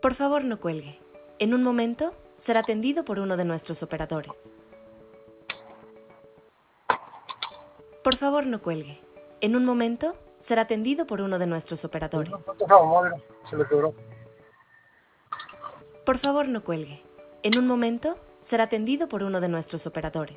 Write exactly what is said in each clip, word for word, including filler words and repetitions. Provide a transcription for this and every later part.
Por favor, no cuelgue. En un momento será atendido por uno de nuestros operadores. Por favor, no cuelgue. En un momento será atendido por uno de nuestros operadores. Se le quebró. Por favor, no cuelgue. En un momento será atendido por uno de nuestros operadores.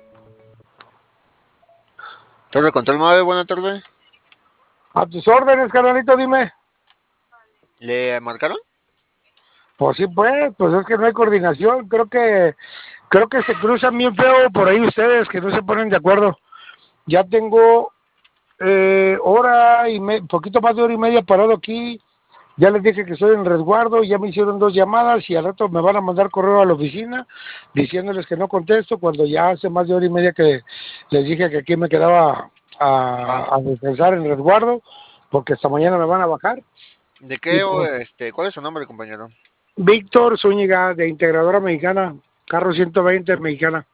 Torre Control nueve, buena tarde. A tus órdenes, carnalito, dime. ¿Le marcaron? Pues sí, pues, pues es que no hay coordinación. Creo que creo que se cruzan bien feo por ahí ustedes, que no se ponen de acuerdo. Ya tengo eh, hora y me, poquito más de hora y media parado aquí. Ya les dije que estoy en resguardo, ya me hicieron dos llamadas y al rato me van a mandar correo a la oficina diciéndoles que no contesto cuando ya hace más de hora y media que les dije que aquí me quedaba a, a descansar en resguardo porque hasta mañana me van a bajar. ¿De qué? Pues, este, ¿Cuál es su nombre, compañero? Víctor Zúñiga, de Integradora Mexicana, carro ciento veinte Mexicana.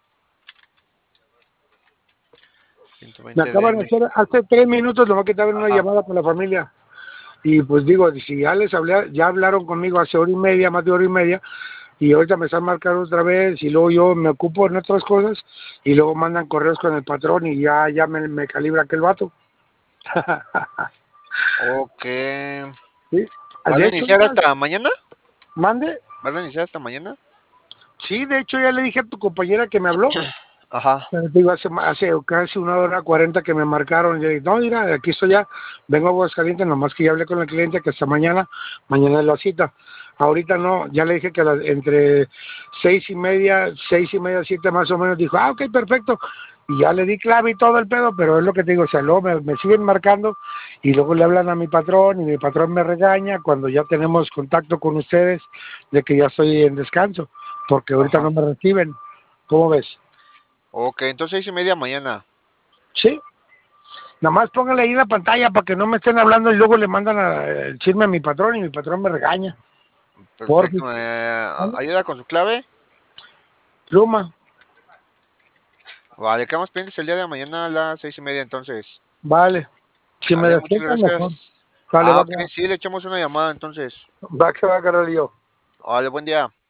Me ciento veinte acaban D de M. hacer hace tres minutos, nomás que estaba en una Ajá. llamada con la familia. Y pues digo, si ya les hablé, ya hablaron conmigo hace hora y media, más de hora y media, y ahorita me están marcando otra vez, y luego yo me ocupo en otras cosas, y luego mandan correos con el patrón, y ya, ya me, me calibra aquel vato. Ok. ¿Sí? ¿Van De a hecho, iniciar ya, hasta mañana? mande. ¿Van a iniciar hasta mañana? Sí, de hecho ya le dije a tu compañera que me habló. Ajá. Pero te digo, hace, hace casi una hora cuarenta que me marcaron. Y yo dije, no, mira, aquí estoy ya. Vengo a Aguascalientes, nomás que ya hablé con el cliente que hasta mañana, mañana es la cita. Ahorita no, ya le dije que la- entre seis y media, seis y media, siete más o menos. Dijo, ah, ok, perfecto. Y ya le di clave y todo el pedo, pero es lo que te digo, o sea, luego me, me siguen marcando y luego le hablan a mi patrón y mi patrón me regaña cuando ya tenemos contacto con ustedes de que ya estoy en descanso, porque ahorita Ajá. no me reciben. ¿Cómo ves? Ok, entonces seis y media mañana. Sí. Nada más póngale ahí en la pantalla para que no me estén hablando y luego le mandan a, el chisme a mi patrón y mi patrón me regaña. Por Perfecto. Eh, ¿Ayuda con su clave? pluma. Vale, quedamos pendientes el día de mañana a las seis y media entonces. Vale. Si me Vale, muchas despiertan mejor. gracias. Vale, Ah, va ok, que va. sí, le echamos una llamada entonces. Va que va, carnalillo. Vale, buen día.